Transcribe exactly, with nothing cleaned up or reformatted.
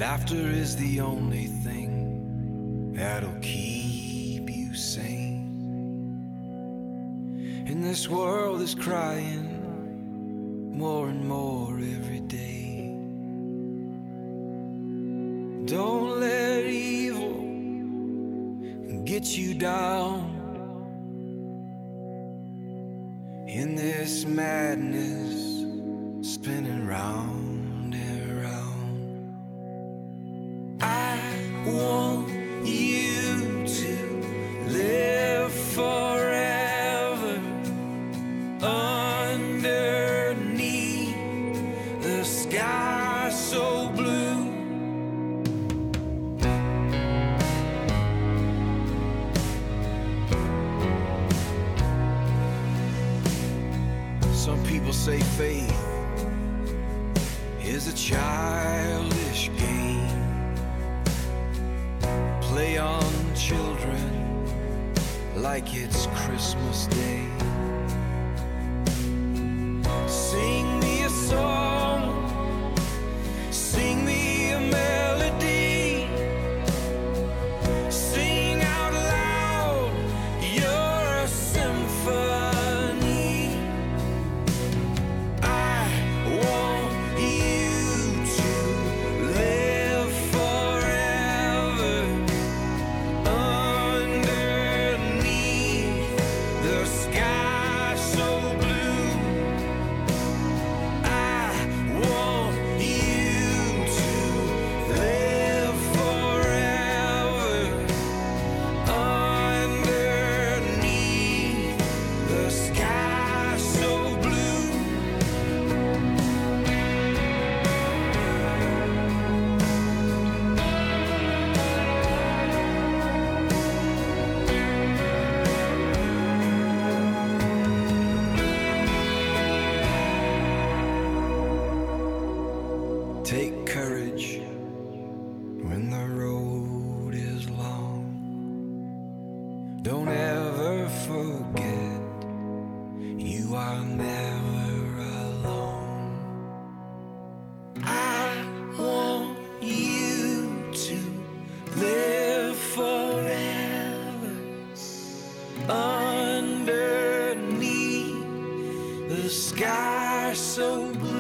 Laughter is the only thing that'll keep you sane. And this world is crying more and more every day. Don't let evil get you down in this madness spinning round and round. I want you to live forever underneath the sky so blue. Some people say faith is a childish game. Play on children like it's Christmas Day. Sing me a song, sing me a melody, sing out loud, you're a symphony. I want you to live forever underneath the sky so blue. I want you to live forever underneath the sky so blue. Take courage when the road is long. Don't ever forget you are never alone. I want you to live forever underneath the sky so blue.